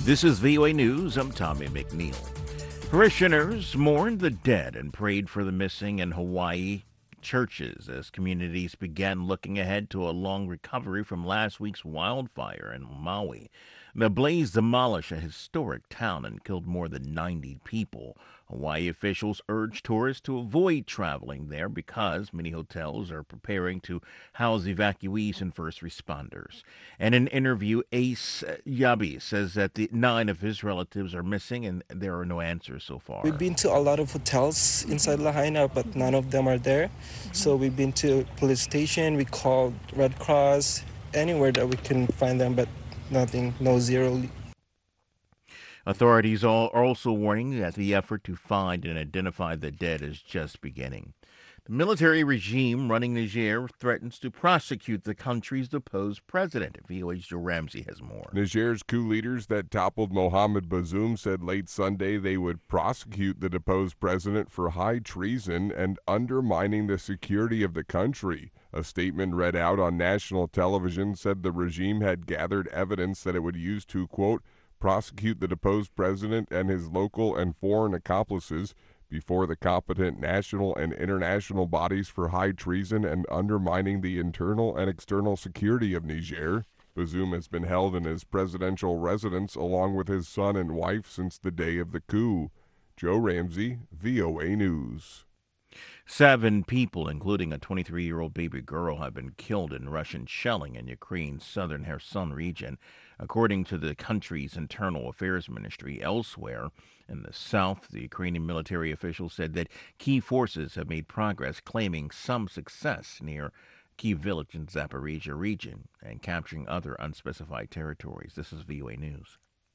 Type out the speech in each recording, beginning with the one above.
This is VOA News. I'm Tommy McNeil. Parishioners mourned the dead and prayed for the missing in Hawaii churches as communities began looking ahead to a long recovery from last week's wildfire in Maui. The blaze demolished a historic town and killed more than 90 people. Hawaii officials urged tourists to avoid traveling there because many hotels are preparing to house evacuees and first responders. In an interview, Ace Yabi says that 9 of his relatives are missing and there are no answers so far. We've been to a lot of hotels inside Lahaina, but none of them are there. So we've been to police station, we called Red Cross, anywhere that we can find them, but nothing, no zero. Authorities are also warning that the effort to find and identify the dead is just beginning. The military regime running Niger threatens to prosecute the country's deposed president. VOA's Joe Ramsey has more. Niger's coup leaders that toppled Mohamed Bazoum said late Sunday they would prosecute the deposed president for high treason and undermining the security of the country. A statement read out on national television said the regime had gathered evidence that it would use to, quote, prosecute the deposed president and his local and foreign accomplices before the competent national and international bodies for high treason and undermining the internal and external security of Niger. Bazoum has been held in his presidential residence along with his son and wife since the day of the coup. Joe Ramsey, VOA News. 7 people, including a 23-year-old baby girl, have been killed in Russian shelling in Ukraine's southern Kherson region, according to the country's internal affairs ministry. Elsewhere in the south, the Ukrainian military officials said that key forces have made progress, claiming some success near Kyiv village in Zaporizhia region and capturing other unspecified territories. This is VOA News.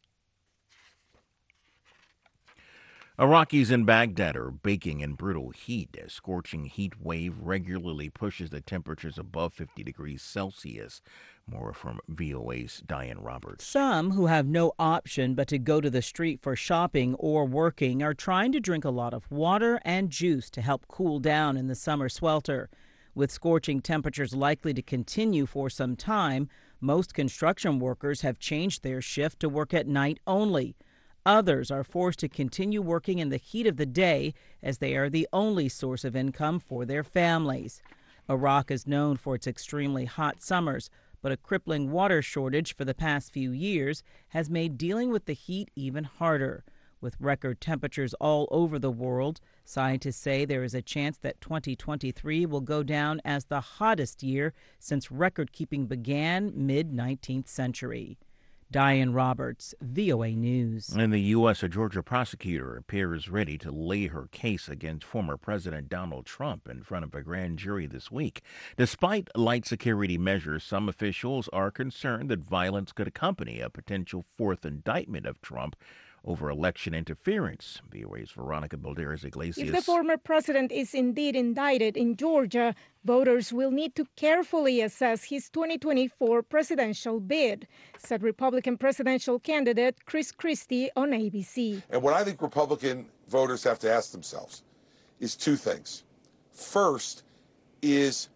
Iraqis in Baghdad are baking in brutal heat. A scorching heat wave regularly pushes the temperatures above 50 degrees Celsius. More from VOA's Diane Roberts. Some who have no option but to go to the street for shopping or working are trying to drink a lot of water and juice to help cool down in the summer swelter. With scorching temperatures likely to continue for some time, most construction workers have changed their shift to work at night only. Others are forced to continue working in the heat of the day as they are the only source of income for their families. Iraq is known for its extremely hot summers, but a crippling water shortage for the past few years has made dealing with the heat even harder. With record temperatures all over the world, scientists say there is a chance that 2023 will go down as the hottest year since record-keeping began mid-19th century. Diane Roberts, VOA News. In the U.S., a Georgia prosecutor appears ready to lay her case against former President Donald Trump in front of a grand jury this week. Despite light security measures, some officials are concerned that violence could accompany a potential fourth indictment of Trump over election interference. VOA's Veronica Balderas-Iglesias. If the former president is indeed indicted in Georgia, voters will need to carefully assess his 2024 presidential bid, said Republican presidential candidate Chris Christie on ABC. And what I think Republican voters have to ask themselves is 2 things. First, is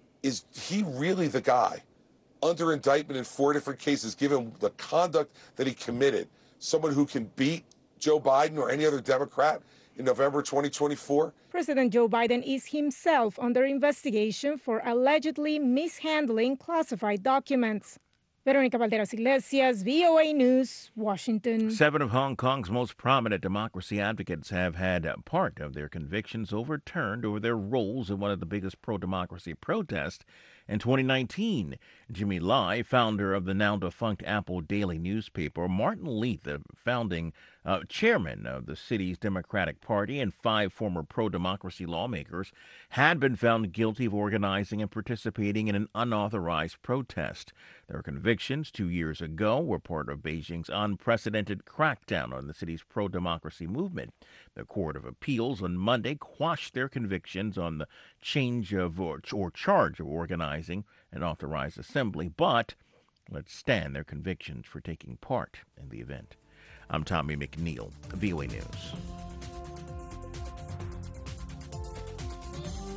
he really the guy under indictment in 4 different cases, given the conduct that he committed? Someone who can beat Joe Biden or any other Democrat in November 2024? President Joe Biden is himself under investigation for allegedly mishandling classified documents. Veronica Balderas-Iglesias, VOA News, Washington. 7 of Hong Kong's most prominent democracy advocates have had part of their convictions overturned over their roles in one of the biggest pro-democracy protests in 2019. Jimmy Lai, founder of the now-defunct Apple Daily newspaper, Martin Lee, the founding chairman of the city's Democratic Party, and 5 former pro-democracy lawmakers had been found guilty of organizing and participating in an unauthorized protest. Their convictions 2 years ago were part of Beijing's unprecedented crackdown on the city's pro-democracy movement. The Court of Appeals on Monday quashed their convictions on the charge of organizing an authorized assembly, but let stand their convictions for taking part in the event. I'm Tommy McNeil, VOA News.